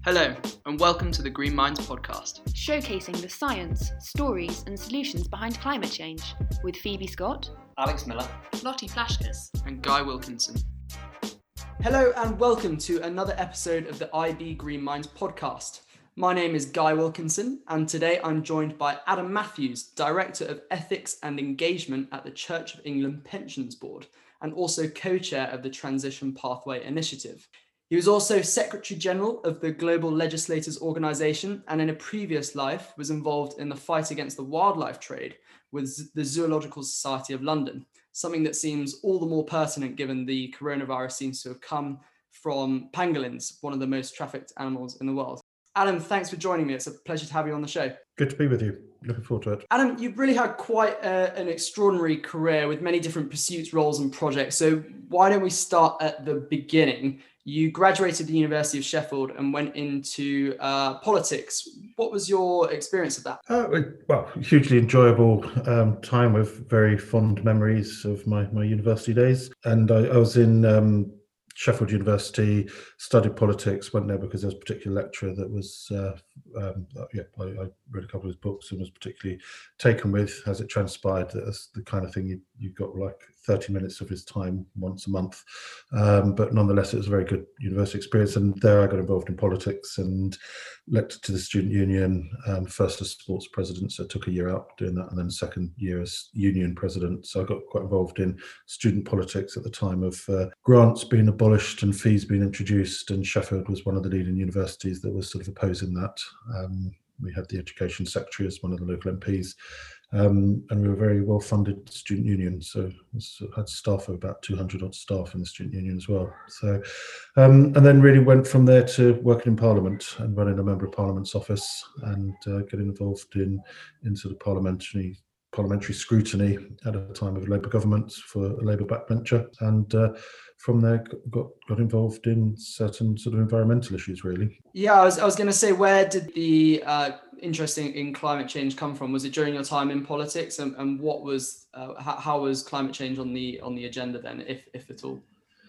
Hello, and welcome to the Green Minds podcast. Showcasing the science, stories and solutions behind climate change with Phoebe Scott, Alex Miller, Lottie Flashkus and Guy Wilkinson. Hello and welcome to another episode of the IB Green Minds podcast. My name is Guy Wilkinson, and today I'm joined by Adam Matthews, Director of Ethics and Engagement at the Church of England Pensions Board, and also co-chair of the Transition Pathway Initiative. He was also Secretary General of the Global Legislators Organisation, and in a previous life was involved in the fight against the wildlife trade with the Zoological Society of London, something that seems all the more pertinent given the coronavirus seems to have come from pangolins, one of the most trafficked animals in the world. Adam, thanks for joining me. It's a pleasure to have you on the show. Good to be with you. Looking forward to it. Adam, you've really had quite an extraordinary career with many different pursuits, roles and projects. So why don't we start at the beginning? You graduated the University of Sheffield and went into politics. What was your experience of that? Well, hugely enjoyable time with very fond memories of my university days. And I was in Sheffield University, studied politics, went there because there was a particular lecturer that was, I read a couple of his books and was particularly taken with, as it transpired, that's the kind of thing you got like 30 minutes of his time once a month. But nonetheless, it was a very good university experience. And there I got involved in politics and elected to the student union, first as sports president, so I took a year out doing that, and then second year as union president. So I got quite involved in student politics at the time of grants being abolished and fees being introduced, and Sheffield was one of the leading universities that was sort of opposing that. We had the education secretary as one of the local MPs, and we were a very well-funded student union, so had staff of about 200 odd staff in the student union as well. So, and then really went from there to working in Parliament and running a Member of Parliament's office and getting involved in sort of parliamentary scrutiny at a time of Labour government for a Labour backbencher, and from there got involved in certain sort of environmental issues, really. Yeah, I was going to say, where did the interest in climate change come from? Was it during your time in politics, and what was how was climate change on the agenda then, if at all?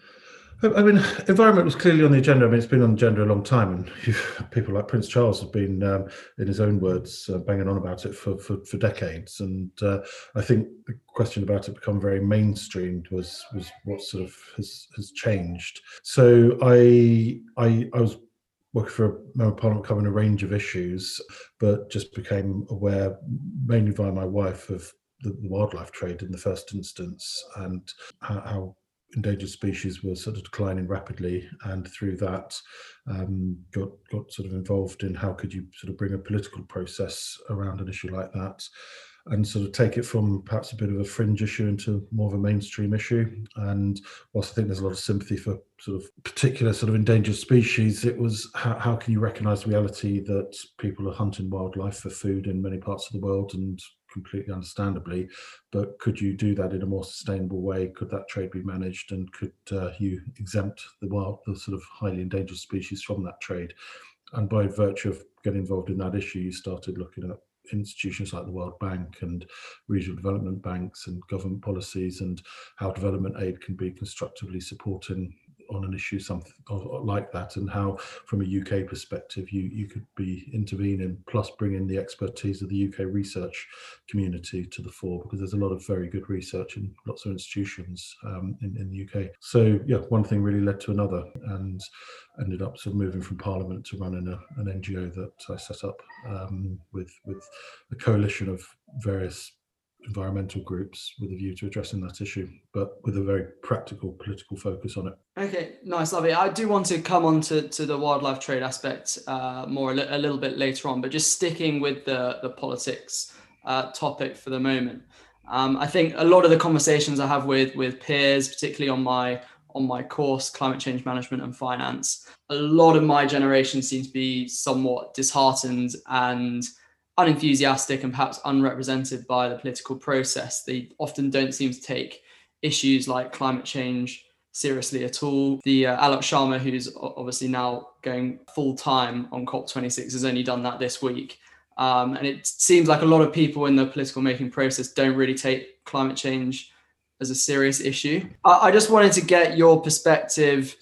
I mean, environment was clearly on the agenda. I mean, it's been on the agenda a long time, and people like Prince Charles have been, in his own words, banging on about it for decades. And I think the question about it become very mainstreamed was what sort of has changed. So I was working for a Member of Parliament covering a range of issues, but just became aware, mainly via my wife, of the wildlife trade in the first instance, and how endangered species were sort of declining rapidly, and through that got sort of involved in how could you sort of bring a political process around an issue like that, and sort of take it from perhaps a bit of a fringe issue into more of a mainstream issue. And whilst I think there's a lot of sympathy for sort of particular sort of endangered species, it was how can you recognise the reality that people are hunting wildlife for food in many parts of the world, and completely understandably, but could you do that in a more sustainable way? Could that trade be managed, and could you exempt the sort of highly endangered species from that trade? And by virtue of getting involved in that issue, you started looking at institutions like the World Bank and regional development banks and government policies, and how development aid can be constructively supporting on an issue something like that, and how from a UK perspective you could be intervening, plus bringing the expertise of the UK research community to the fore, because there's a lot of very good research in lots of institutions in the UK. So yeah, one thing really led to another, and ended up sort of moving from Parliament to running an NGO that I set up with a coalition of various environmental groups with a view to addressing that issue, but with a very practical political focus on it. Okay, nice, lovely. I do want to come on to the wildlife trade aspect a little bit later on, but just sticking with the politics topic for the moment. I think a lot of the conversations I have with peers, particularly on my course, Climate Change Management and Finance, a lot of my generation seems to be somewhat disheartened and unenthusiastic and perhaps unrepresented by the political process. They often don't seem to take issues like climate change seriously at all. The Alok Sharma, who's obviously now going full time on COP26, has only done that this week. And it seems like a lot of people in the political making process don't really take climate change as a serious issue. I just wanted to get your perspective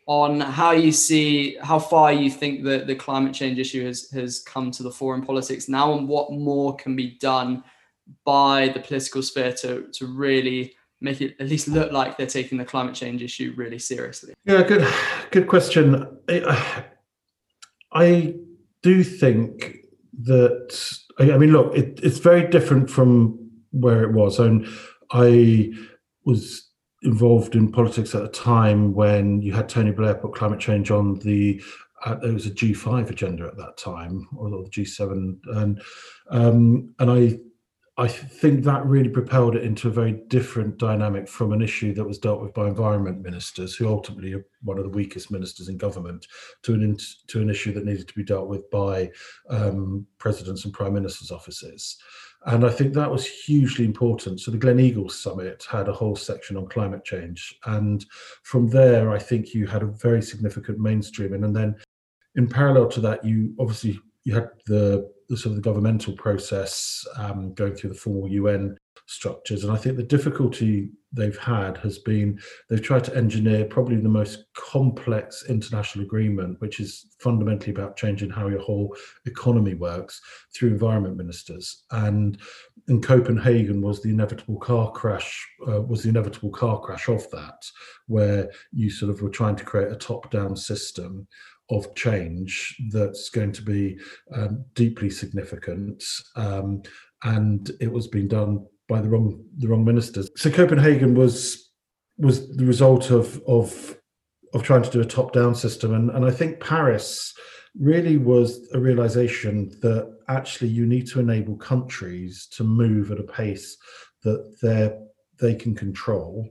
on how far you think that the climate change issue has come to the fore in politics now, and what more can be done by the political sphere to really make it at least look like they're taking the climate change issue really seriously? Yeah, good question. I do think that, I mean, look, it's very different from where it was. And I was involved in politics at a time when you had Tony Blair put climate change on there was a G5 agenda at that time, or the G7, and I think that really propelled it into a very different dynamic from an issue that was dealt with by environment ministers, who ultimately are one of the weakest ministers in government, to an issue that needed to be dealt with by presidents and prime ministers' offices. And I think that was hugely important. So the Gleneagles Summit had a whole section on climate change. And from there, I think you had a very significant mainstreaming. And then in parallel to that, you had the sort of the governmental process going through the formal UN structures. And I think the difficulty they've had has been they've tried to engineer probably the most complex international agreement, which is fundamentally about changing how your whole economy works, through environment ministers. And in Copenhagen was the inevitable car crash of that, where you sort of were trying to create a top-down system of change that's going to be deeply significant, and it was being done by the wrong ministers. So Copenhagen was the result of trying to do a top-down system, and I think Paris really was a realization that actually you need to enable countries to move at a pace that they can control.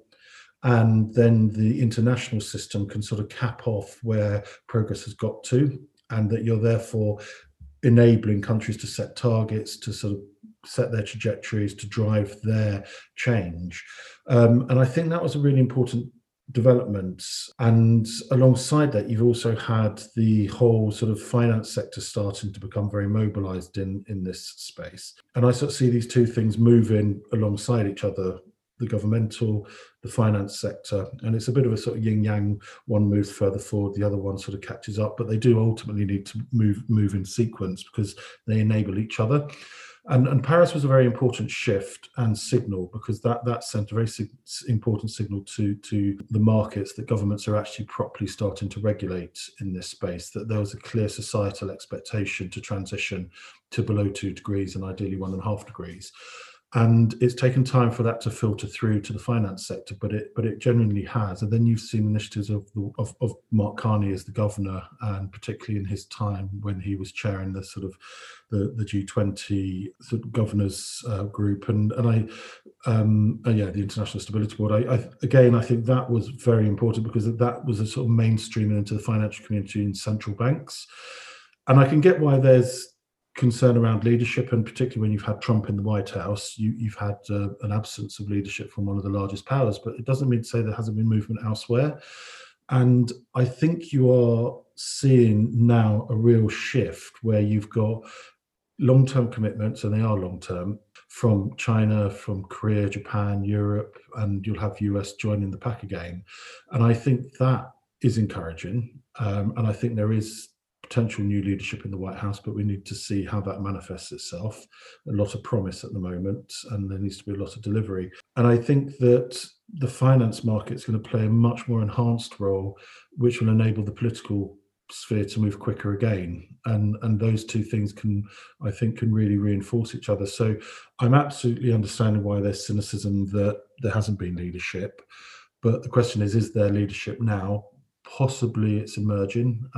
And then the international system can sort of cap off where progress has got to, and that you're therefore enabling countries to set targets, to sort of set their trajectories, to drive their change. And I think that was a really important development. And alongside that, you've also had the whole sort of finance sector starting to become very mobilized in this space. And I sort of see these two things moving alongside each other, the governmental, the finance sector, and it's a bit of a sort of yin-yang. One moves further forward, the other one sort of catches up, but they do ultimately need to move in sequence because they enable each other. And Paris was a very important shift and signal, because that sent a very important signal to the markets that governments are actually properly starting to regulate in this space, that there was a clear societal expectation to transition to below 2 degrees and ideally 1.5 degrees. And it's taken time for that to filter through to the finance sector, but it genuinely has. And then you've seen initiatives of Mark Carney as the governor, and particularly in his time when he was chairing the sort of the G20 sort of governors group, and the International Stability Board. I think that was very important, because that was a sort of mainstreaming into the financial community in central banks. And I can get why there's concern around leadership, and particularly when you've had Trump in the White House, you've had an absence of leadership from one of the largest powers, but it doesn't mean to say there hasn't been movement elsewhere. And I think you are seeing now a real shift where you've got long-term commitments, and they are long-term, from China, from Korea, Japan, Europe, and you'll have US joining the pack again. And I think that is encouraging. And I think there is potential new leadership in the White House, but we need to see how that manifests itself. A lot of promise at the moment, and there needs to be a lot of delivery. And I think that the finance market is going to play a much more enhanced role, which will enable the political sphere to move quicker again. And those two things can really reinforce each other. So I'm absolutely understanding why there's cynicism that there hasn't been leadership. But the question is there leadership now? Possibly it's emerging,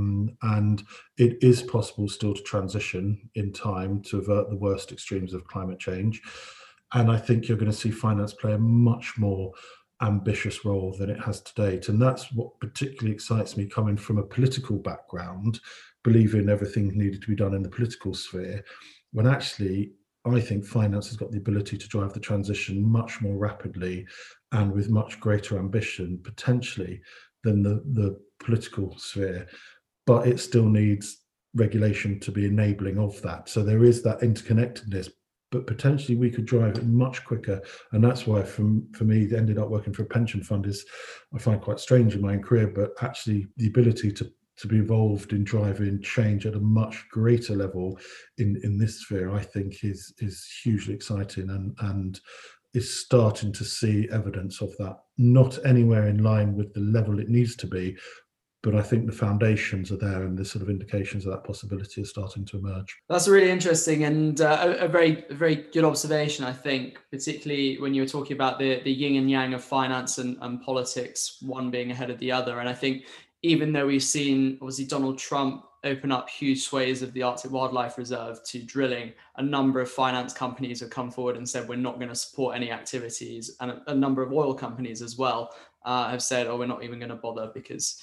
and it is possible still to transition in time to avert the worst extremes of climate change. And I think you're going to see finance play a much more ambitious role than it has to date. And that's what particularly excites me, coming from a political background, believing everything needed to be done in the political sphere, when actually I think finance has got the ability to drive the transition much more rapidly and with much greater ambition, potentially, than the political sphere, but it still needs regulation to be enabling of that. So there is that interconnectedness but potentially we could drive it much quicker. And that's why, for me, ended up working for a pension fund is I find quite strange in my own career, but actually the ability to be involved in driving change at a much greater level in this sphere, I think is hugely exciting, and is starting to see evidence of that. Not anywhere in line with the level it needs to be, but I think the foundations are there, and the sort of indications of that possibility are starting to emerge. That's really interesting, and a very good observation, I think, particularly when you were talking about the yin and yang of finance and politics, one being ahead of the other. And I think even though we've seen, obviously, Donald Trump open up huge swathes of the Arctic Wildlife Reserve to drilling, a number of finance companies have come forward and said, we're not going to support any activities. And a number of oil companies as well have said, oh, we're not even going to bother because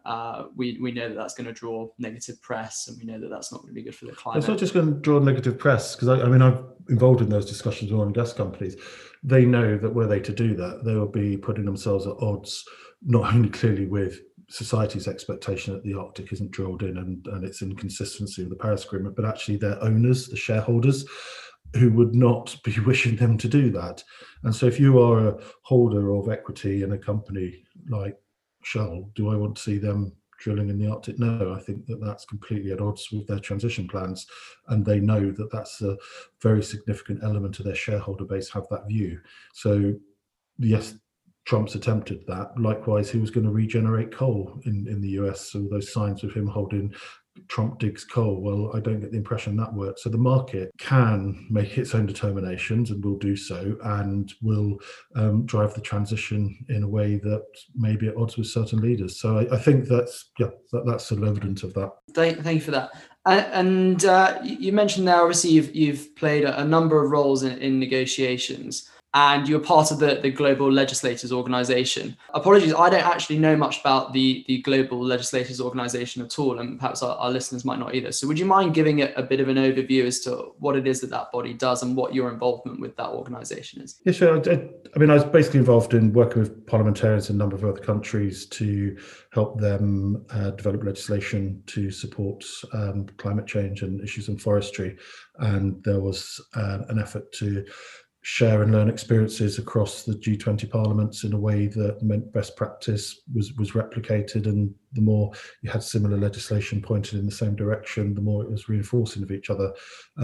we know that that's going to draw negative press, and we know that that's not going to be good for the climate. It's not just going to draw negative press, because I mean, I'm involved in those discussions with oil and gas companies. They know that were they to do that, they will be putting themselves at odds, not only clearly with society's expectation that the Arctic isn't drilled in and its inconsistency with the Paris Agreement, but actually their owners, the shareholders, who would not be wishing them to do that. And so if you are a holder of equity in a company like Shell, do I want to see them drilling in the Arctic? No, I think that that's completely at odds with their transition plans, and they know that that's a very significant element of their shareholder base have that view. So yes, Trump's attempted that. Likewise, he was going to regenerate coal in the US. All those signs of him holding Trump digs coal. Well, I don't get the impression that works. So the market can make its own determinations, and will do so, and will drive the transition in a way that may be at odds with certain leaders. So I think that's sort of evidence of that. Thank you for that. And you mentioned there, obviously, you've played a number of roles in negotiations, and you're part of the Global Legislators Organization. Apologies, I don't actually know much about the Global Legislators Organization at all, and perhaps our listeners might not either. So would you mind giving it a bit of an overview as to what it is that body does and what your involvement with that organization is? Yeah, sure. I mean, I was basically involved in working with parliamentarians in a number of other countries to help them develop legislation to support climate change and issues in forestry. And there was an effort to share and learn experiences across the G20 parliaments in a way that meant best practice was replicated, and the more you had similar legislation pointed in the same direction, the more it was reinforcing of each other.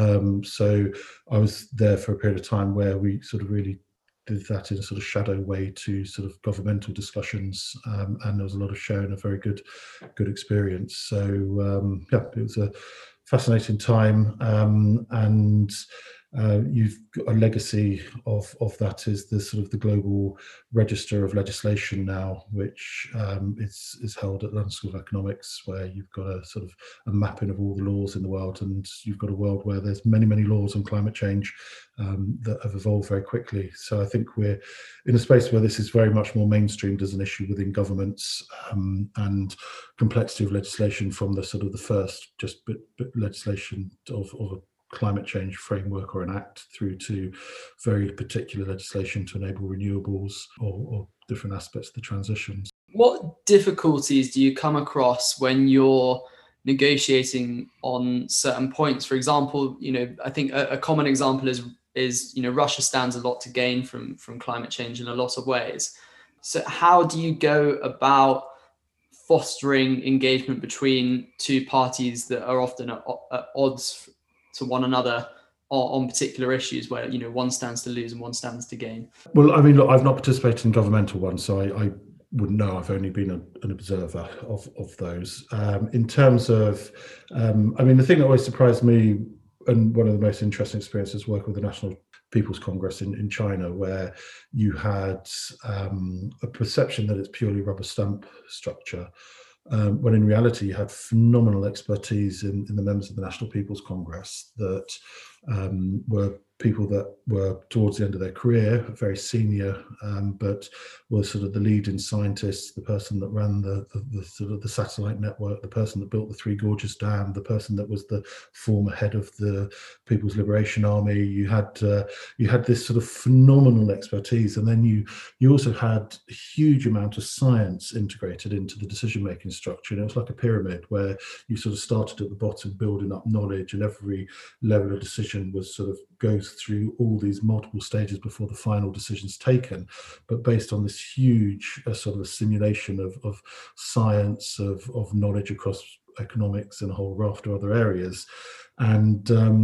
So I was there for a period of time where we sort of really did that in a sort of shadow way to sort of governmental discussions, and there was a lot of sharing, a very good experience. So it was a fascinating time, and you've got a legacy of that is the sort of the global register of legislation now, which is held at London School of Economics, where you've got a sort of a mapping of all the laws in the world, and you've got a world where there's many laws on climate change that have evolved very quickly. So I think we're in a space where this is very much more mainstreamed as an issue within governments, and complexity of legislation from the sort of the first just bit legislation of a climate change framework or an act through to very particular legislation to enable renewables or different aspects of the transitions. What difficulties do you come across when you're negotiating on certain points? For example, I think a common example is Russia stands a lot to gain from climate change in a lot of ways. So how do you go about fostering engagement between two parties that are often at odds to one another on particular issues where one stands to lose and one stands to gain? Well, I mean, look, I've not participated in governmental ones, so I wouldn't know. I've only been an observer of those. In terms of, I mean, the thing that always surprised me, and one of the most interesting experiences, working with the National People's Congress in China, where you had a perception that it's purely rubber stamp structure, when in reality you had phenomenal expertise in the members of the National People's Congress that were people that were towards the end of their career, very senior, but were sort of the leading scientists, the person that ran the sort of the satellite network, the person that built the Three Gorges Dam, the person that was the former head of the People's Liberation Army. You had this sort of phenomenal expertise, and then you also had a huge amount of science integrated into the decision-making structure. And it was like a pyramid where you sort of started at the bottom, building up knowledge, and every level of decision was sort of goes goes through all these multiple stages before the final decision's taken, but based on this huge sort of a simulation of science, of knowledge across economics and a whole raft of other areas. And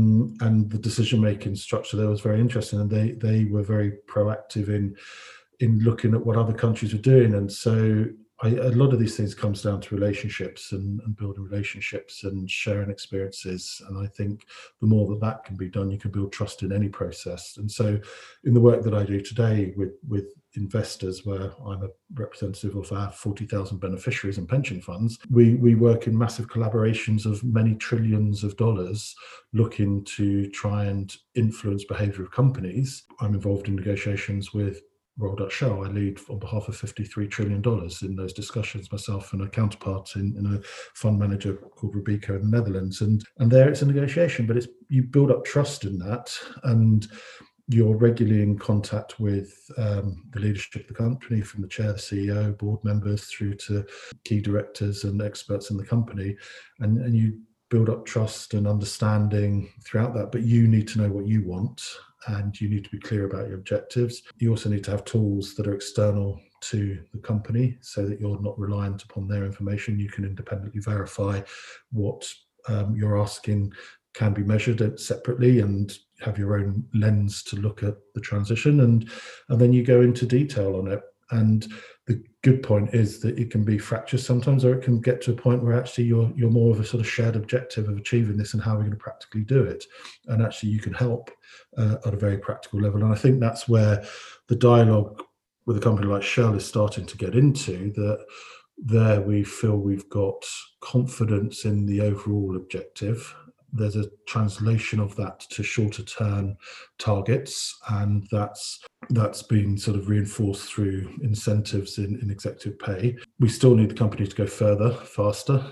the decision-making structure there was very interesting, and they were very proactive in looking at what other countries were doing. And so a lot of these things comes down to relationships and building relationships and sharing experiences. And I think the more that can be done, you can build trust in any process. And so in the work that I do today with investors, where I'm a representative of our 40,000 beneficiaries and pension funds, we work in massive collaborations of many trillions of dollars looking to try and influence behavior of companies. I'm involved in negotiations with Royal Dutch Shell. I lead on behalf of $53 trillion in those discussions, myself and a counterpart in a fund manager called Robeco in the Netherlands. And there it's a negotiation, but you build up trust in that, and you're regularly in contact with the leadership of the company, from the chair, the CEO, board members, through to key directors and experts in the company. And you build up trust and understanding throughout that, but you need to know what you want, and you need to be clear about your objectives. You also need to have tools that are external to the company so that you're not reliant upon their information. You can independently verify what you're asking can be measured separately, and have your own lens to look at the transition, and then you go into detail on it. And the good point is that it can be fractious sometimes, or it can get to a point where actually you're more of a sort of shared objective of achieving this and how we're going to practically do it. And actually you can help at a very practical level. And I think that's where the dialogue with a company like Shell is starting to get into, that there we feel we've got confidence in the overall objective. There's a translation of that to shorter term targets, and that's been sort of reinforced through incentives in executive pay. We still need the company to go further, faster,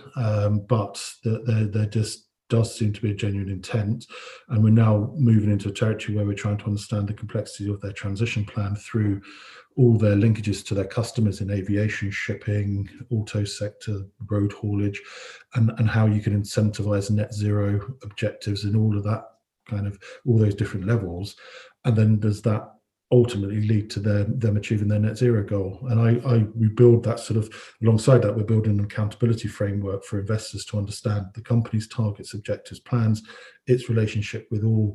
but there just does seem to be a genuine intent, and we're now moving into a territory where we're trying to understand the complexity of their transition plan through all their linkages to their customers in aviation, shipping, auto sector, road haulage, and how you can incentivize net zero objectives in all of that kind of, all those different levels. And then does that ultimately lead to them achieving their net zero goal? And we build that sort of, alongside that, we're building an accountability framework for investors to understand the company's targets, objectives, plans, its relationship with all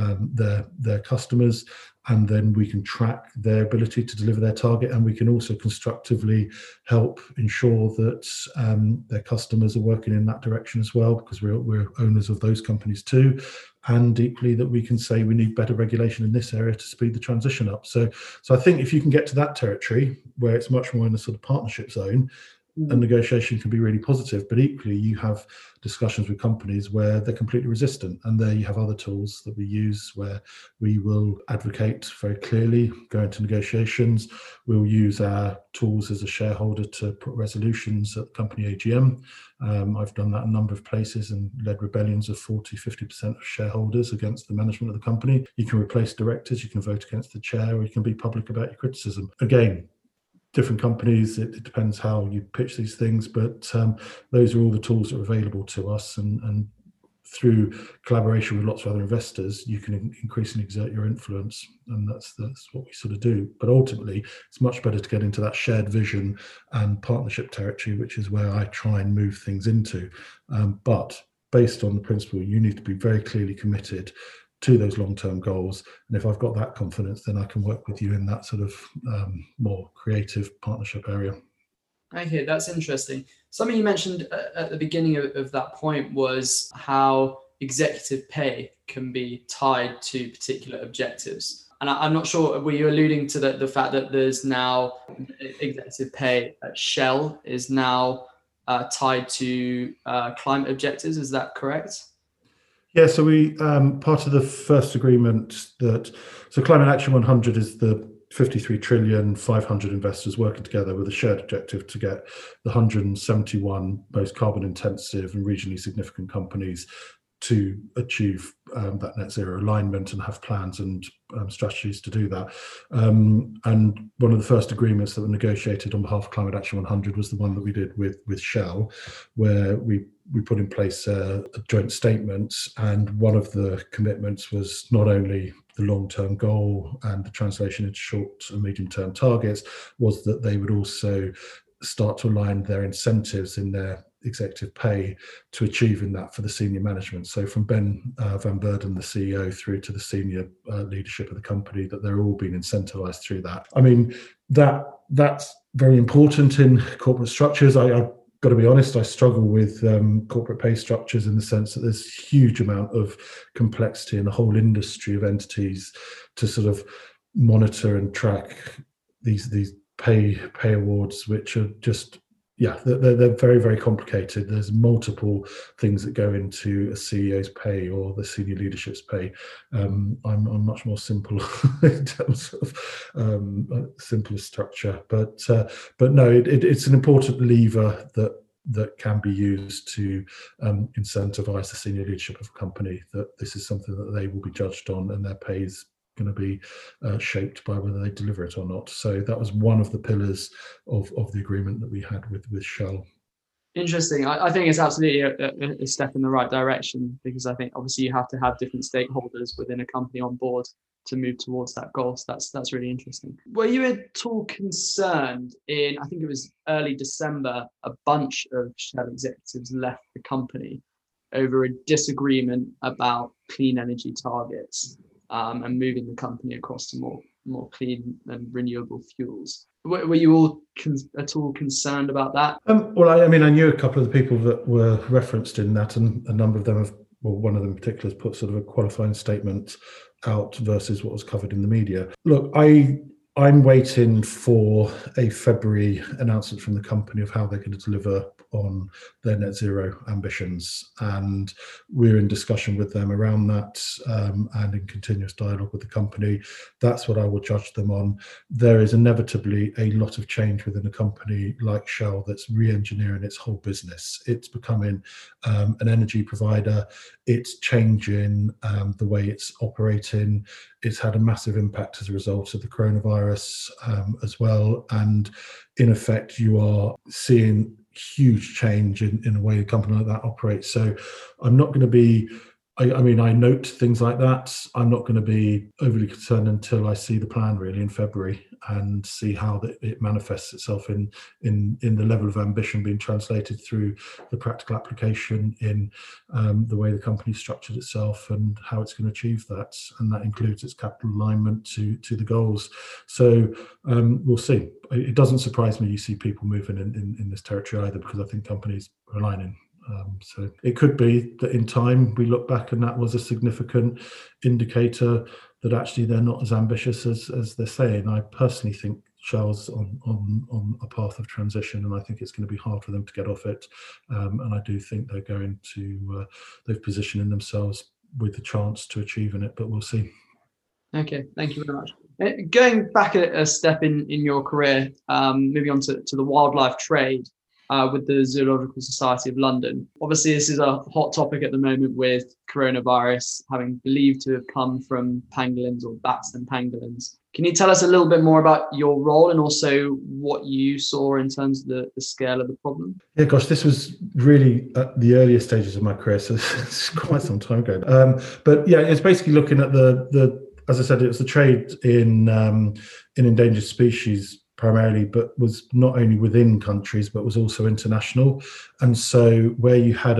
their customers, and then we can track their ability to deliver their target, and we can also constructively help ensure that their customers are working in that direction as well, because we're owners of those companies too. And equally, that we can say we need better regulation in this area to speed the transition up. So I think if you can get to that territory where it's much more in a sort of partnership zone, a negotiation can be really positive. But equally, you have discussions with companies where they're completely resistant, and there you have other tools that we use where we will advocate very clearly, go into negotiations. We'll use our tools as a shareholder to put resolutions at the company AGM. I've done that a number of places and led rebellions of 40-50% of shareholders against the management of the company. You can replace directors, you can vote against the chair, or you can be public about your criticism. Again, different companies, it depends how you pitch these things, but those are all the tools that are available to us, and through collaboration with lots of other investors, you can increasingly exert your influence, and that's what we sort of do. But ultimately, it's much better to get into that shared vision and partnership territory, which is where I try and move things into. But based on the principle, you need to be very clearly committed to those long-term goals, and if I've got that confidence, then I can work with you in that sort of more creative partnership area. Okay, that's interesting. Something you mentioned at the beginning of that point was how executive pay can be tied to particular objectives. And I'm not sure, were you alluding to the fact that there's now executive pay at Shell is now tied to climate objectives? Is that correct? Yeah, so we part of the first agreement so Climate Action 100 is the 53 trillion, 500 investors working together with a shared objective to get the 171 most carbon intensive and regionally significant companies to achieve that net zero alignment and have plans and strategies to do that. And one of the first agreements that were negotiated on behalf of Climate Action 100 was the one that we did with Shell, where we we put in place a joint statement, and one of the commitments was not only the long-term goal and the translation into short and medium-term targets, was that they would also start to align their incentives in their executive pay to achieving that for the senior management. So from Ben van Beurden, the CEO, through to the senior leadership of the company, that they're all being incentivized through that. I mean, that's very important in corporate structures. I've got to be honest, I struggle with corporate pay structures in the sense that there's a huge amount of complexity in the whole industry of entities to sort of monitor and track these pay awards, which are just, they're very, very complicated. There's multiple things that go into a CEO's pay or the senior leadership's pay. I'm much more simple in terms of simpler structure, but no, it's an important lever that can be used to incentivize the senior leadership of a company, that this is something that they will be judged on, and their pay is going to be shaped by whether they deliver it or not. So that was one of the pillars of the agreement that we had with Shell. Interesting. I think it's absolutely a step in the right direction, because I think obviously you have to have different stakeholders within a company on board to move towards that goal. So that's really interesting. Were you at all concerned I think it was early December, a bunch of Shell executives left the company over a disagreement about clean energy targets and moving the company across to more clean and renewable fuels? Were you all at all concerned about that? Well, I mean, I knew a couple of the people that were referenced in that, and a number of them have, well, one of them in particular has put sort of a qualifying statement out versus what was covered in the media. Look, I'm waiting for a February announcement from the company of how they're going to deliver on their net zero ambitions, and we're in discussion with them around that, and in continuous dialogue with the company. That's what I will judge them on. There is inevitably a lot of change within a company like Shell that's re-engineering its whole business. It's becoming an energy provider. It's changing the way it's operating. It's had a massive impact as a result of the coronavirus as well. And in effect, you are seeing huge change in the way a company like that operates. So I'm not going to be, I mean, I note things like that. I'm not going to be overly concerned until I see the plan really in February and see how it manifests itself in the level of ambition being translated through the practical application in the way the company structured itself and how it's going to achieve that. And that includes its capital alignment to the goals. So we'll see. It doesn't surprise me you see people moving in this territory either, because I think companies are aligning. So it could be that in time we look back and that was a significant indicator that actually they're not as ambitious as they're saying. I personally think Shell's on a path of transition, and I think it's going to be hard for them to get off it. And I do think they're going to, they've positioned themselves with the chance to achieving it, but we'll see. Okay, thank you very much. Going back a step in your career, moving on to the wildlife trade. With the Zoological Society of London. Obviously, this is a hot topic at the moment with coronavirus having believed to have come from pangolins or bats and pangolins. Can you tell us a little bit more about your role and also what you saw in terms of the scale of the problem? Yeah, gosh, this was really at the earliest stages of my career, so it's quite some time ago. But yeah, it's basically looking at as I said, it was the trade in endangered species primarily, but was not only within countries, but was also international. And so where you had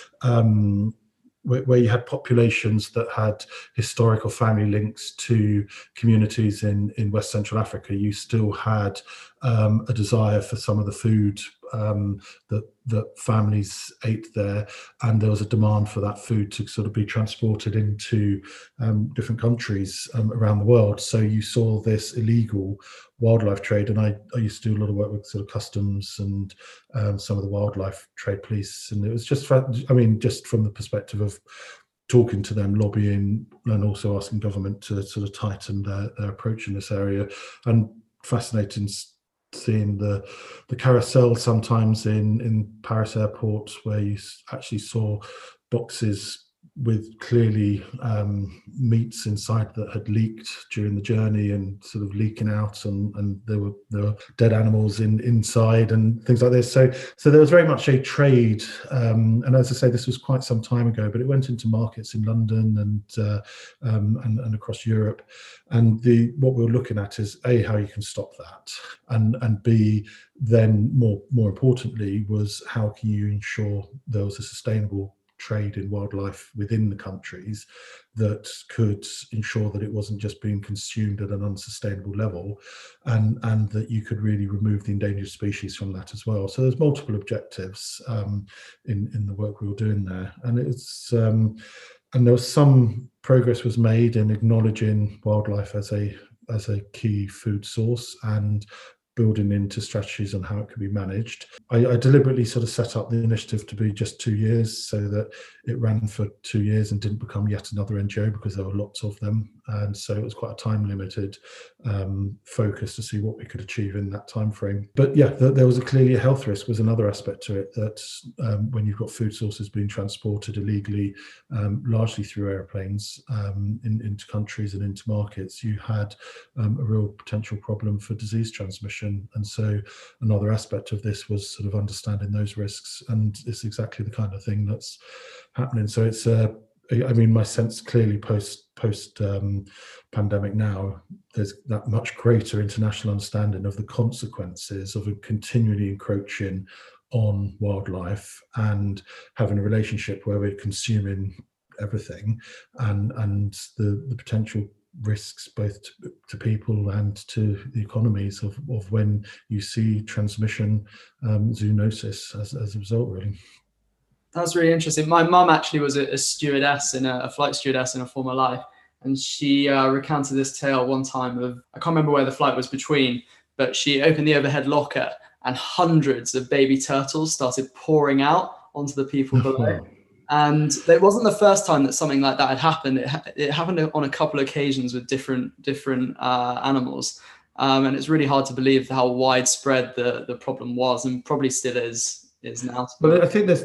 where you had populations that had historical family links to communities in West Central Africa, you still had a desire for some of the food that families ate there, and there was a demand for that food to sort of be transported into different countries around the world. So you saw this illegal wildlife trade, and I used to do a lot of work with sort of customs and some of the wildlife trade police, and it was just from the perspective of talking to them, lobbying, and also asking government to sort of tighten their approach in this area. And fascinating seeing the carousel sometimes in Paris airport, where you actually saw boxes with clearly meats inside that had leaked during the journey and sort of leaking out, and there were dead animals inside and things like this. So there was very much a trade, and as I say, this was quite some time ago, but it went into markets in London and across Europe. And what we're looking at is A, how you can stop that, and B, then more importantly, was how can you ensure there was a sustainable trade in wildlife within the countries that could ensure that it wasn't just being consumed at an unsustainable level, and that you could really remove the endangered species from that as well. So there's multiple objectives in the work we were doing there, and it's and there was some progress was made in acknowledging wildlife as a key food source and building into strategies on how it could be managed. I deliberately sort of set up the initiative to be just 2 years, so that it ran for 2 years and didn't become yet another NGO, because there were lots of them. And so it was quite a time limited focus to see what we could achieve in that time frame. But yeah, there was clearly a health risk was another aspect to it, that when you've got food sources being transported illegally, largely through airplanes into countries and into markets, you had a real potential problem for disease transmission. And so another aspect of this was sort of understanding those risks, and it's exactly the kind of thing that's happening. So it's my sense clearly post pandemic now, there's that much greater international understanding of the consequences of a continually encroaching on wildlife and having a relationship where we're consuming everything, and the potential risks both to people and to the economies of when you see transmission, zoonosis as a result, really. That's really interesting. My mum actually was a stewardess, a flight stewardess in a former life. And she recounted this tale one time of, I can't remember where the flight was between, but she opened the overhead locker and hundreds of baby turtles started pouring out onto the people below. And it wasn't the first time that something like that had happened. It happened on a couple of occasions with different animals. And it's really hard to believe how widespread the problem was, and probably still is now. Well, I think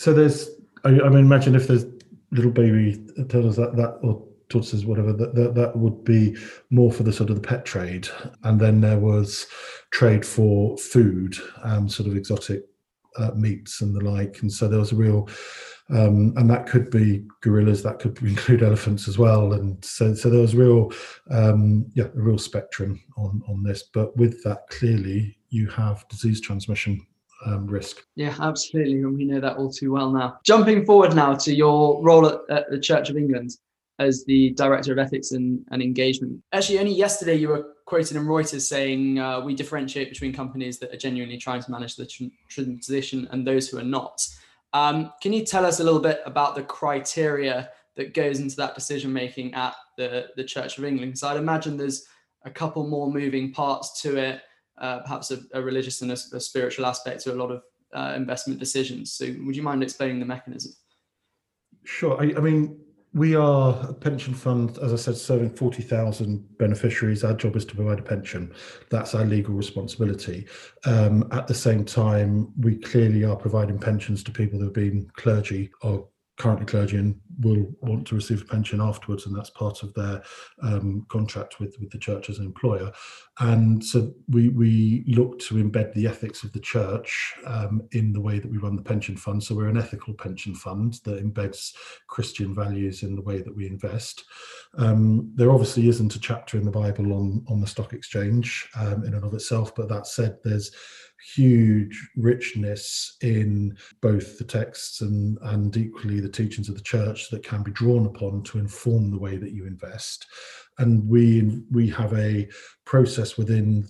imagine if there's little baby turtles that or tortoises, whatever, that would be more for the sort of the pet trade. And then there was trade for food, sort of exotic meats and the like. And so there was a real, and that could be gorillas, that could include elephants as well. And so there was a real spectrum on this. But with that, clearly you have disease transmission risk. Yeah, absolutely. And we know that all too well now. Jumping forward now to your role at the Church of England as the Director of Ethics and Engagement. Actually, only yesterday you were quoted in Reuters saying we differentiate between companies that are genuinely trying to manage the transition and those who are not. Can you tell us a little bit about the criteria that goes into that decision-making at the Church of England? Because I'd imagine there's a couple more moving parts to it, perhaps a religious and a spiritual aspect to a lot of investment decisions. So would you mind explaining the mechanism? Sure. I mean, we are a pension fund, as I said, serving 40,000 beneficiaries. Our job is to provide a pension. That's our legal responsibility. At the same time, we clearly are providing pensions to people who have been clergy or currently clergy and will want to receive a pension afterwards, and that's part of their contract with the church as an employer. And so we look to embed the ethics of the church in the way that we run the pension fund. So we're an ethical pension fund that embeds Christian values in the way that we invest. There obviously isn't a chapter in the Bible on the stock exchange in and of itself, but that said, there's huge richness in both the texts and equally the teachings of the church that can be drawn upon to inform the way that you invest. And we have a process within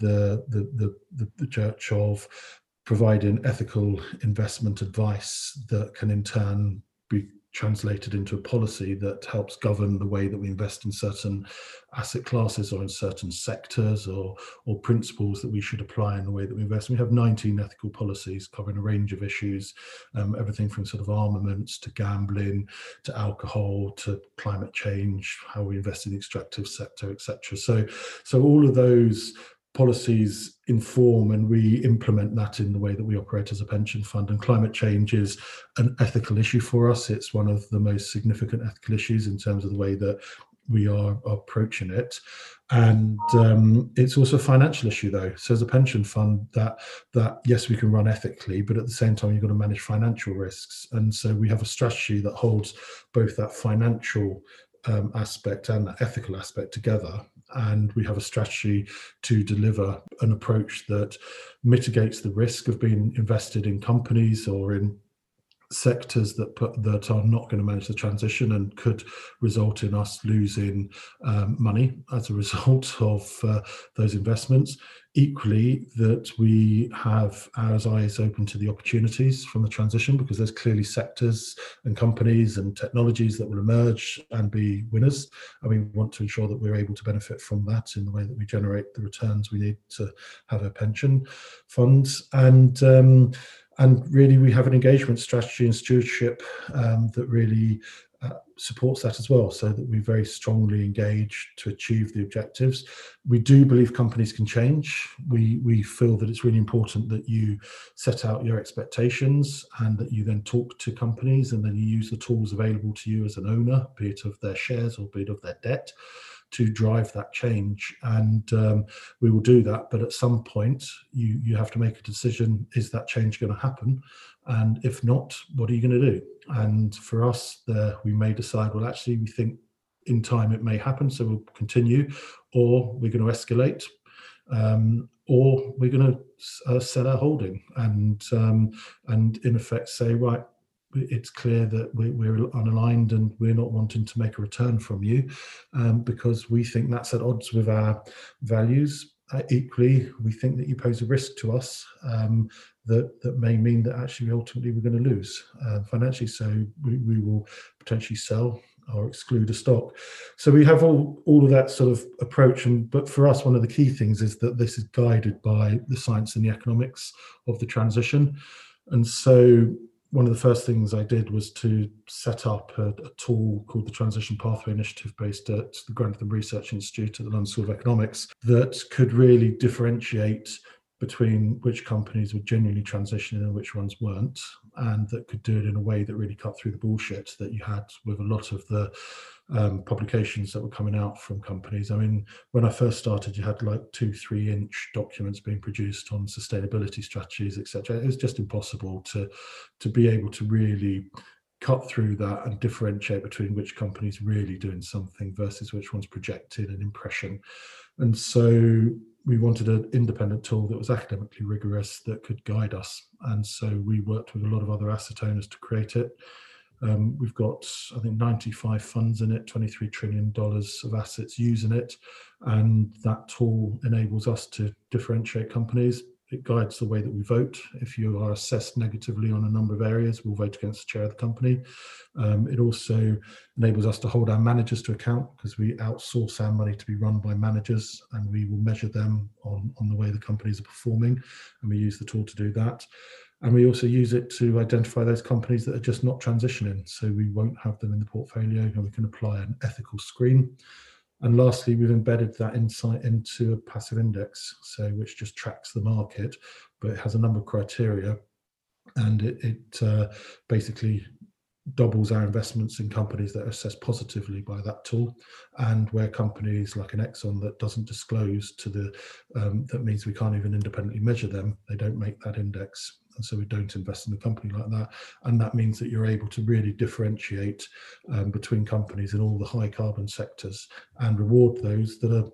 the church of providing ethical investment advice that can in turn be translated into a policy that helps govern the way that we invest in certain asset classes or in certain sectors or principles that we should apply in the way that we invest. We have 19 ethical policies covering a range of issues, everything from sort of armaments to gambling to alcohol to climate change, how we invest in the extractive sector, etc. So all of those policies inform and we implement that in the way that we operate as a pension fund. And climate change is an ethical issue for us. It's one of the most significant ethical issues in terms of the way that we are approaching it. And it's also a financial issue, though. So as a pension fund, that yes, we can run ethically, but at the same time, you've got to manage financial risks. And so we have a strategy that holds both that financial aspect and that ethical aspect together. And we have a strategy to deliver an approach that mitigates the risk of being invested in companies or in sectors that are not going to manage the transition and could result in us losing money as a result of those investments. Equally, that we have our eyes open to the opportunities from the transition, because there's clearly sectors and companies and technologies that will emerge and be winners, and we want to ensure that we're able to benefit from that in the way that we generate the returns we need to have a pension funds. And really, we have an engagement strategy and stewardship that really supports that as well, so that we very strongly engage to achieve the objectives. We do believe companies can change. We feel that it's really important that you set out your expectations and that you then talk to companies, and then you use the tools available to you as an owner, be it of their shares or be it of their debt, to drive that change. And we will do that, but at some point you have to make a decision: is that change going to happen? And if not, what are you going to do? And for us, we may decide, well, actually, we think in time it may happen, so we'll continue, or we're going to escalate, or we're going to sell our holding and in effect say, right, it's clear that we're unaligned and we're not wanting to make a return from you, because we think that's at odds with our values. Equally, we think that you pose a risk to us that may mean that actually ultimately we're going to lose financially. So we will potentially sell or exclude a stock. So we have all of that sort of approach. But for us, one of the key things is that this is guided by the science and the economics of the transition. And so one of the first things I did was to set up a tool called the Transition Pathway Initiative, based at the Grantham Research Institute at the London School of Economics, that could really differentiate between which companies were genuinely transitioning and which ones weren't, and that could do it in a way that really cut through the bullshit that you had with a lot of the publications that were coming out from companies. I mean, when I first started, you had like 2-3 inch documents being produced on sustainability strategies, etc. It was just impossible to be able to really cut through that and differentiate between which companies really doing something versus which ones projected an impression. And so we wanted an independent tool that was academically rigorous, that could guide us. And so we worked with a lot of other asset owners to create it. We've got, I think, 95 funds in it, $23 trillion of assets using it. And that tool enables us to differentiate companies. It guides the way that we vote. If you are assessed negatively on a number of areas, we'll vote against the chair of the company. It also enables us to hold our managers to account, because we outsource our money to be run by managers, and we will measure them on the way the companies are performing. And we use the tool to do that. And we also use it to identify those companies that are just not transitioning. So we won't have them in the portfolio, and we can apply an ethical screen. And lastly, we've embedded that insight into a passive index, so which just tracks the market, but it has a number of criteria, and it basically doubles our investments in companies that are assessed positively by that tool. And where companies like an Exxon that doesn't disclose to the, that means we can't even independently measure them, they don't make that index. And so we don't invest in a company like that. And that means that you're able to really differentiate between companies in all the high carbon sectors and reward those that are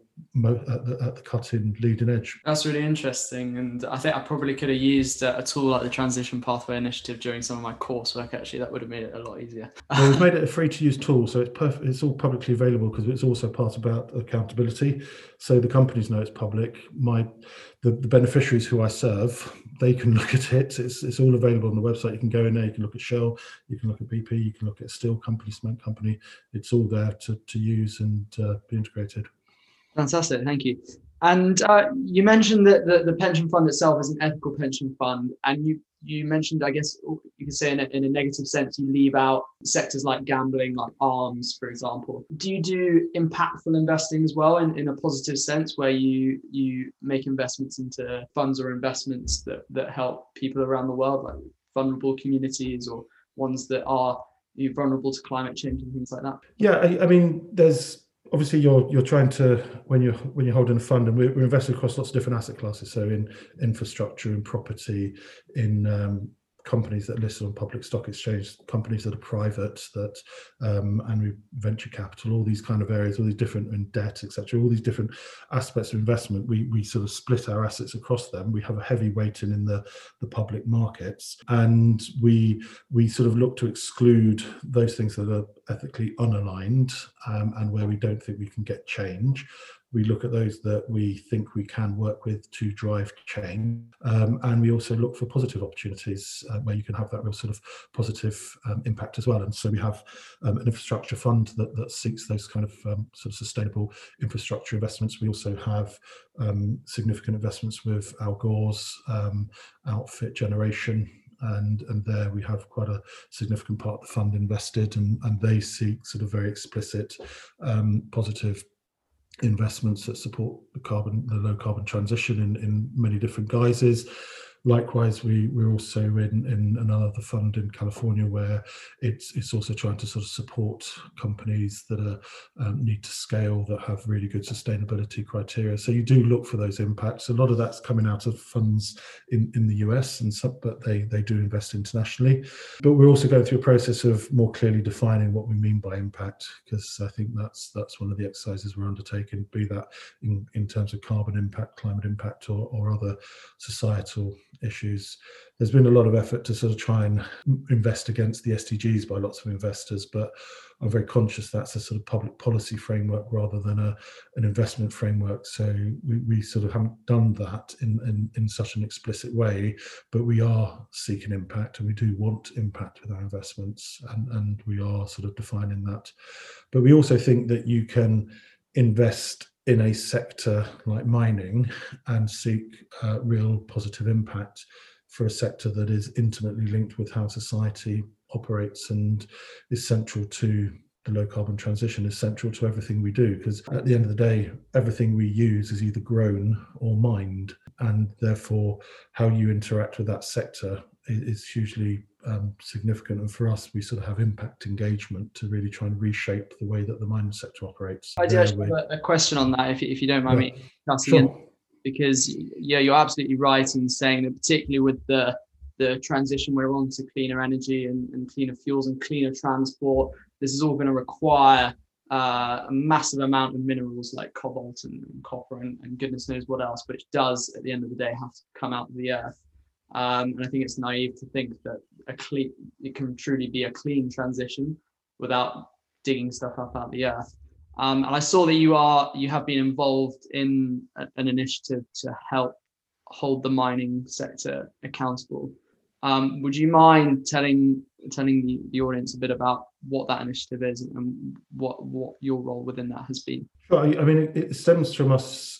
at the cutting leading edge. That's really interesting. And I think I probably could have used a tool like the Transition Pathway Initiative during some of my coursework. Actually, that would have made it a lot easier. Well, we've made it a free to use tool, so it's perfect. It's all publicly available, because it's also part about accountability. So the companies know it's public. The beneficiaries who I serve, they can look at it. It's all available on the website. You can go in there, you can look at Shell, you can look at BP, you can look at a steel company, cement company. It's all there to use and be integrated. Fantastic, thank you. And you mentioned that the pension fund itself is an ethical pension fund, and you you mentioned, I guess you could say in a negative sense, you leave out sectors like gambling, like arms, for example. Do you do impactful investing as well in a positive sense, where you make investments into funds or investments that help people around the world, like vulnerable communities or ones that are vulnerable to climate change and things like that? Yeah, I mean, there's obviously you're trying to, when you're holding a fund, and we're invested across lots of different asset classes, so in infrastructure, in property, in companies that are listed on public stock exchange, companies that are private, that and we venture capital, all these kind of areas, all these different, in debt, etc., all these different aspects of investment. We sort of split our assets across them. We have a heavy weighting in the public markets, and we sort of look to exclude those things that are ethically unaligned, and where we don't think we can get change. We look at those that we think we can work with to drive change, and we also look for positive opportunities where you can have that real sort of positive impact as well. And so we have an infrastructure fund that seeks those kind of sort of sustainable infrastructure investments. We also have significant investments with Al Gore's outfit Generation, and there we have quite a significant part of the fund invested, and they seek sort of very explicit positive investments that support the low carbon transition in many different guises. Likewise, we're also in another fund in California where it's also trying to sort of support companies that need to scale, that have really good sustainability criteria. So you do look for those impacts. A lot of that's coming out of funds in the US, but they do invest internationally. But we're also going through a process of more clearly defining what we mean by impact, because I think that's one of the exercises we're undertaking, be that in terms of carbon impact, climate impact, or other societal issues. There's been a lot of effort to sort of try and invest against the SDGs by lots of investors, but I'm very conscious that's a sort of public policy framework rather than an investment framework. So we sort of haven't done that in such an explicit way, but we are seeking impact, and we do want impact with our investments, and we are sort of defining that. But we also think that you can invest in a sector like mining and seek real positive impact for a sector that is intimately linked with how society operates and is central to the low carbon transition, is central to everything we do, because at the end of the day, everything we use is either grown or mined, and therefore how you interact with that sector is hugely significant. And for us, we sort of have impact engagement to really try and reshape the way that the mining sector operates. I do actually have a question on that, if you don't mind me cutting in, because you're absolutely right in saying that, particularly with the transition we're on to cleaner energy and cleaner fuels and cleaner transport, this is all going to require a massive amount of minerals like cobalt and copper and goodness knows what else, which does at the end of the day have to come out of the earth. And I think it's naive to think that it can truly be a clean transition without digging stuff up out of the earth. And I saw that you have been involved in an initiative to help hold the mining sector accountable. Would you mind telling the audience a bit about what that initiative is and what your role within that has been? Sure. I mean, it stems from us.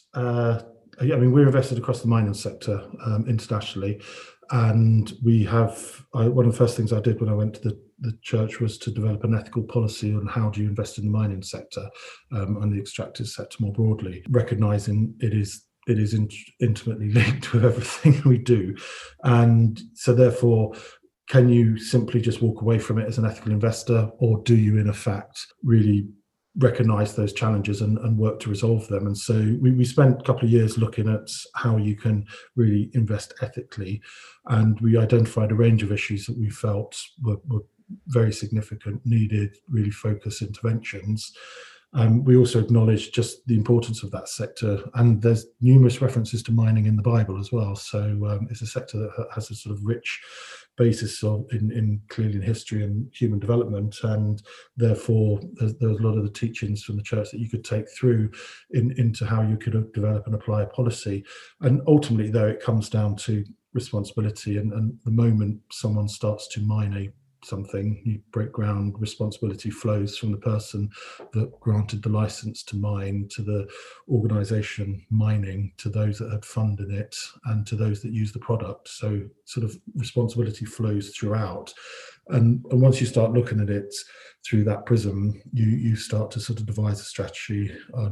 We're invested across the mining sector internationally, and we have one of the first things I did when I went to the church was to develop an ethical policy on how do you invest in the mining sector and the extractive sector more broadly, recognizing it is intimately linked with everything we do. And so therefore, can you simply just walk away from it as an ethical investor, or do you in effect really recognize those challenges and work to resolve them? And so we spent a couple of years looking at how you can really invest ethically, and we identified a range of issues that we felt were very significant, needed really focused interventions. We also acknowledged just the importance of that sector, and there's numerous references to mining in the Bible as well. So it's a sector that has a sort of rich basis in clearly in history and human development, and therefore there's a lot of the teachings from the church that you could take through into how you could develop and apply a policy. And ultimately, though, it comes down to responsibility, and the moment someone starts to mine a something, you break ground, responsibility flows from the person that granted the license to mine, to the organisation mining, to those that had funded it, and to those that use the product. So sort of responsibility flows throughout. And once you start looking at it through that prism, you start to sort of devise a strategy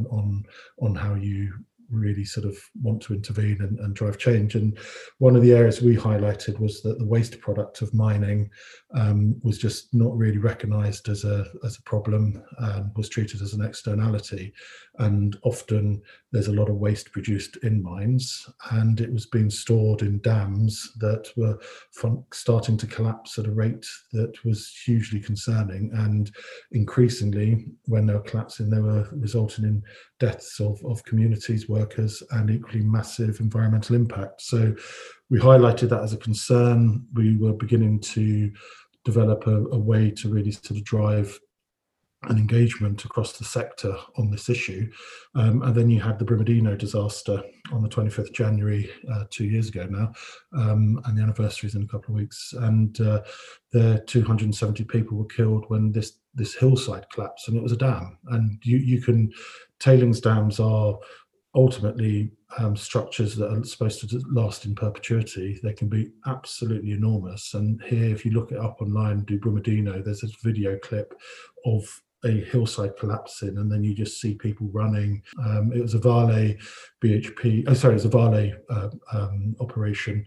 on how you really sort of want to intervene and drive change. And one of the areas we highlighted was that the waste product of mining was just not really recognised as a problem, was treated as an externality. And often there's a lot of waste produced in mines, and it was being stored in dams that were starting to collapse at a rate that was hugely concerning. And increasingly, when they were collapsing, they were resulting in deaths of communities, workers, and equally massive environmental impact. So we highlighted that as a concern. We were beginning to develop a way to really sort of drive an engagement across the sector on this issue. And then you had the Brumadinho disaster on the 25th January, 2 years ago now, and the anniversary is in a couple of weeks. And there 270 people were killed when this hillside collapsed, and it was a dam. And tailings dams are ultimately structures that are supposed to last in perpetuity. They can be absolutely enormous. And here, if you look it up online, do Brumadinho, there's this video clip of a hillside collapsing, and then you just see people running. It was a Vale BHP, it was a Vale operation,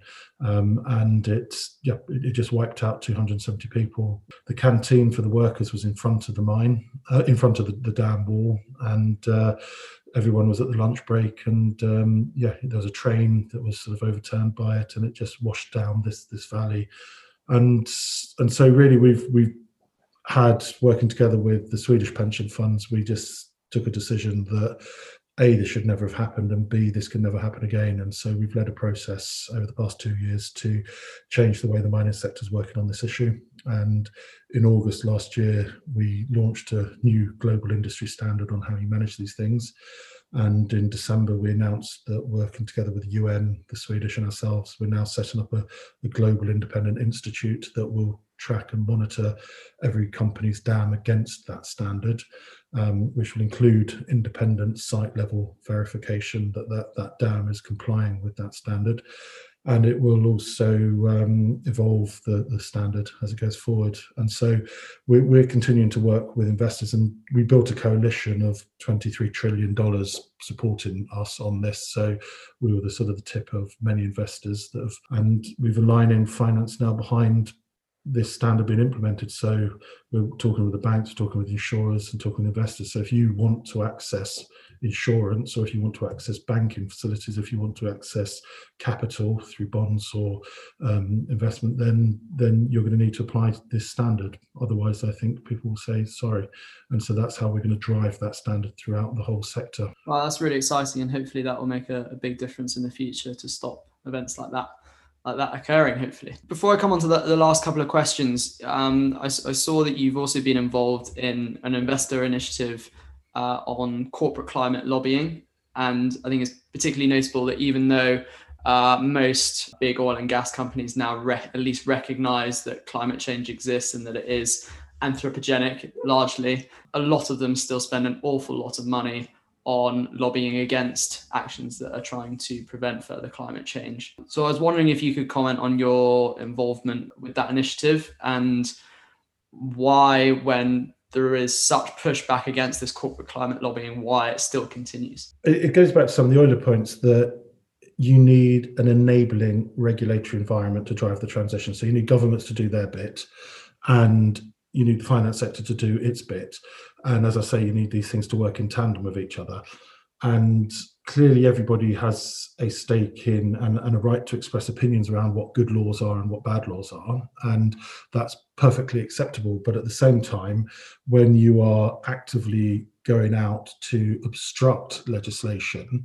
and it just wiped out 270 people. The canteen for the workers was in front of the mine, in front of the dam wall, and everyone was at the lunch break, and there was a train that was sort of overturned by it, and it just washed down this valley. And so really we've had, working together with the Swedish pension funds, we just took a decision that A, this should never have happened, and B, this can never happen again. And so we've led a process over the past 2 years to change the way the mining sector is working on this issue. And in August last year, we launched a new global industry standard on how you manage these things. And in December, we announced that, working together with the UN, the Swedish and ourselves, we're now setting up a global independent institute that will track and monitor every company's dam against that standard, which will include independent site level verification that dam is complying with that standard. And it will also evolve the standard as it goes forward. And so we're continuing to work with investors, and we built a coalition of $23 trillion supporting us on this. So we were the tip of many investors and we've aligned in finance now behind this standard being implemented. So we're talking with the banks, we're talking with insurers, and talking with investors. So if you want to access insurance, or if you want to access banking facilities, if you want to access capital through bonds or investment, then you're going to need to apply this standard. Otherwise, I think people will say sorry. And so that's how we're going to drive that standard throughout the whole sector. Well, that's really exciting, and hopefully that will make a big difference in the future to stop events like that occurring, hopefully. Before I come on to the last couple of questions, I saw that you've also been involved in an investor initiative on corporate climate lobbying. And I think it's particularly notable that even though most big oil and gas companies now at least recognize that climate change exists and that it is anthropogenic largely, a lot of them still spend an awful lot of money on lobbying against actions that are trying to prevent further climate change. So I was wondering if you could comment on your involvement with that initiative, and why, when there is such pushback against this corporate climate lobbying, why it still continues. It goes back to some of the earlier points that you need an enabling regulatory environment to drive the transition. So you need governments to do their bit, and you need the finance sector to do its bit. And as I say, you need these things to work in tandem with each other. And clearly everybody has a stake in and a right to express opinions around what good laws are and what bad laws are. And that's perfectly acceptable. But at the same time, when you are actively going out to obstruct legislation,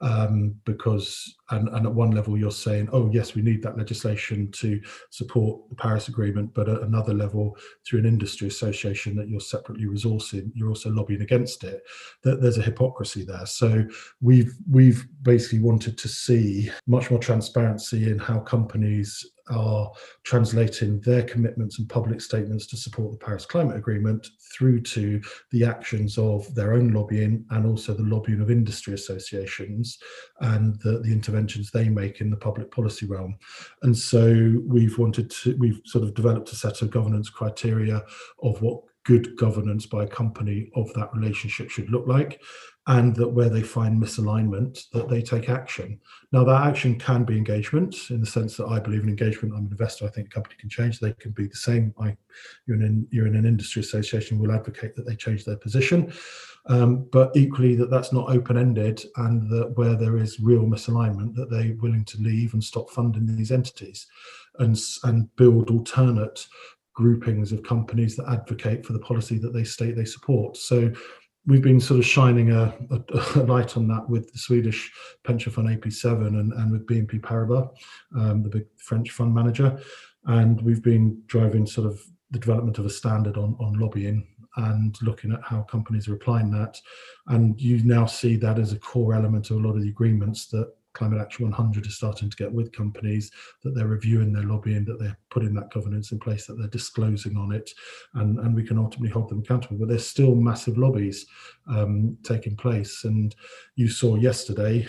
because at one level you're saying, oh yes, we need that legislation to support the Paris Agreement, but at another level, through an industry association that you're separately resourcing, you're also lobbying against it, that there's a hypocrisy there. So we've basically wanted to see much more transparency in how companies are translating their commitments and public statements to support the Paris Climate Agreement through to the actions of their own lobbying and also the lobbying of industry associations and the interventions they make in the public policy realm. And so we've sort of developed a set of governance criteria of what good governance by a company of that relationship should look like, and that where they find misalignment, that they take action. Now, that action can be engagement, in the sense that I believe in engagement. I'm an investor. I think a company can change. They can be the same. You're in an industry association, will advocate that they change their position. But equally, that's not open-ended, and that where there is real misalignment, that they're willing to leave and stop funding these entities and build alternate groupings of companies that advocate for the policy that they state they support. So we've been sort of shining a light on that with the Swedish pension fund AP7 and with BNP Paribas, the big French fund manager. And we've been driving sort of the development of a standard on lobbying and looking at how companies are applying that. And you now see that as a core element of a lot of the agreements that Climate Action 100 is starting to get with companies, that they're reviewing their lobbying, that they're putting that governance in place, that they're disclosing on it, and we can ultimately hold them accountable. But there's still massive lobbies taking place. And you saw yesterday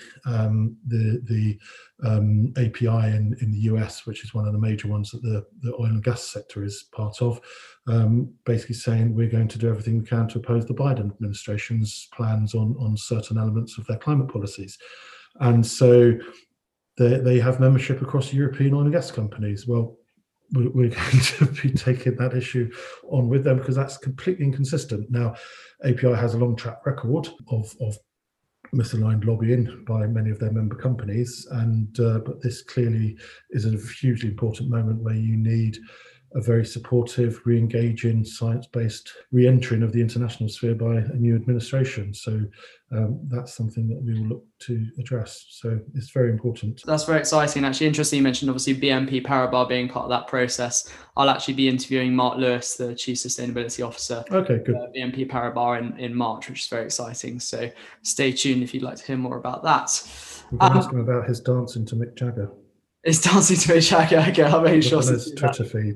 the API in the US, which is one of the major ones that the oil and gas sector is part of, basically saying we're going to do everything we can to oppose the Biden administration's plans on certain elements of their climate policies. And so they have membership across European oil and gas companies. Well, we're going to be taking that issue on with them, because that's completely inconsistent. Now, API has a long track record of misaligned lobbying by many of their member companies, but this clearly is a hugely important moment where you need a very supportive, re-engaging, science-based re-entering of the international sphere by a new administration. So that's something that we will look to address. So it's very important. That's very exciting. Actually, interesting you mentioned obviously BNP Paribas being part of that process. I'll actually be interviewing Mark Lewis, the Chief Sustainability Officer. Okay, good. BNP Paribas in March, which is very exciting. So stay tuned if you'd like to hear more about that. We can ask him about his dancing to Mick Jagger. It's dancing to Mick Jagger. Okay, I'll make sure to do Twitter feed.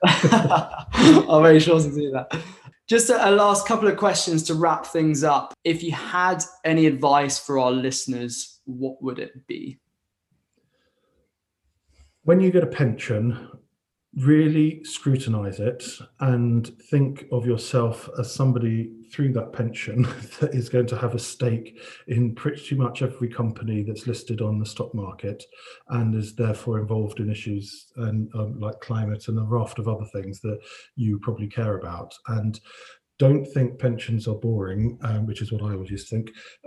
I'll make sure to do that. Just a last couple of questions to wrap things up. If you had any advice for our listeners, what would it be? When you get a pension, really scrutinize it and think of yourself as somebody through that pension that is going to have a stake in pretty much every company that's listed on the stock market and is therefore involved in issues and like climate and a raft of other things that you probably care about. And don't think pensions are boring, which is what I always used to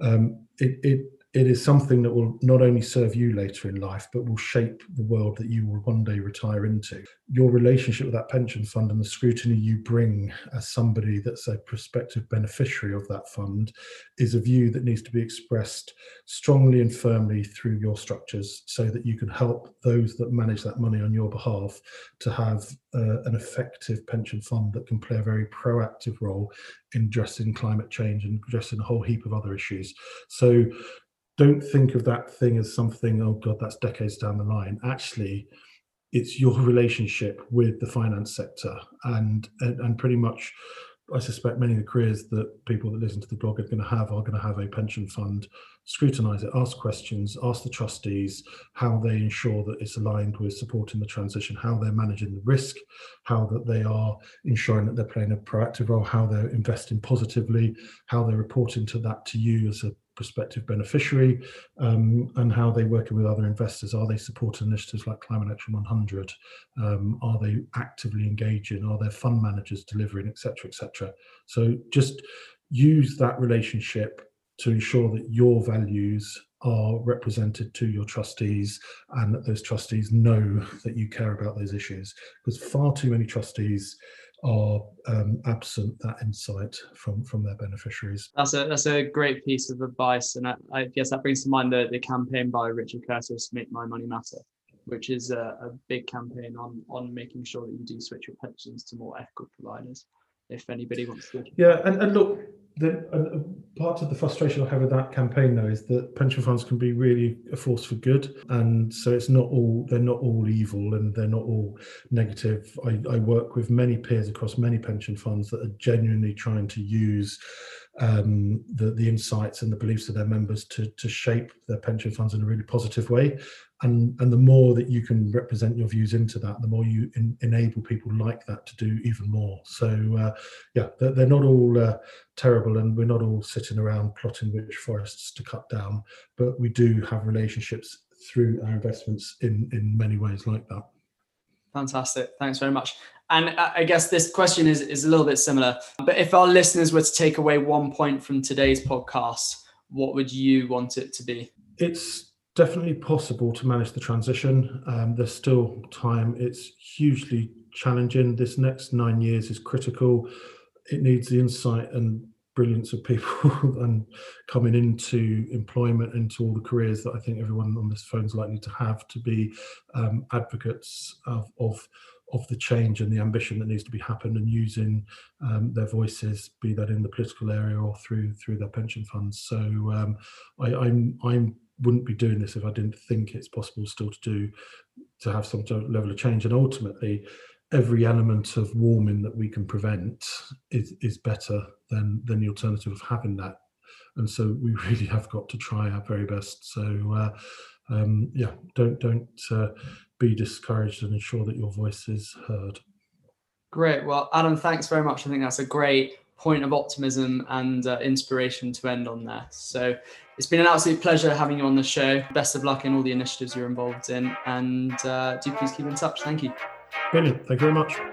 think. It is something that will not only serve you later in life, but will shape the world that you will one day retire into. Your relationship with that pension fund and the scrutiny you bring as somebody that's a prospective beneficiary of that fund is a view that needs to be expressed strongly and firmly through your structures, so that you can help those that manage that money on your behalf to have an effective pension fund that can play a very proactive role in addressing climate change and addressing a whole heap of other issues. So don't think of that thing as something, oh God, that's decades down the line. Actually, it's your relationship with the finance sector, and pretty much, I suspect many of the careers that people that listen to the blog are going to have a pension fund. Scrutinise it, ask questions, ask the trustees how they ensure that it's aligned with supporting the transition, how they're managing the risk, how that they are ensuring that they're playing a proactive role, how they're investing positively, how they're reporting to you as a prospective beneficiary, and how they're working with other investors. Are they supporting initiatives like Climate Action 100? Are they actively engaging? Are their fund managers delivering, etc., etc.? So just use that relationship to ensure that your values are represented to your trustees, and that those trustees know that you care about those issues, because far too many trustees are absent that insight from their beneficiaries. That's a great piece of advice, and I guess that brings to mind the campaign by Richard Curtis, Make My Money Matter, which is a big campaign on making sure that you do switch your pensions to more ethical providers, if anybody wants to. Yeah, and look, Part of the frustration I have with that campaign, though, is that pension funds can be really a force for good, and so they're not all evil and they're not all negative. I work with many peers across many pension funds that are genuinely trying to use the insights and the beliefs of their members to shape their pension funds in a really positive way. And the more that you can represent your views into that, the more you enable people like that to do even more. So they're not all terrible, and we're not all sitting around plotting which forests to cut down, but we do have relationships through our investments in many ways like that. Fantastic. Thanks very much. And I guess this question is a little bit similar, but if our listeners were to take away one point from today's podcast, what would you want it to be? It's definitely possible to manage the transition. There's still time. It's hugely challenging. This next 9 years is critical. It needs the insight and brilliance of people and coming into employment, into all the careers that I think everyone on this phone is likely to have, to be advocates of the change and the ambition that needs to be happened, and using their voices, be that in the political area or through their pension funds. So I wouldn't be doing this if I didn't think it's possible still to have some level of change. And ultimately, every element of warming that we can prevent is better than the alternative of having that. And so we really have got to try our very best. So don't be discouraged, and ensure that your voice is heard. Great. Well, Adam, thanks very much. I think that's a great point of optimism and inspiration to end on there. So it's been an absolute pleasure having you on the show. Best of luck in all the initiatives you're involved in, and do please keep in touch. Thank you. Brilliant. Thank you very much.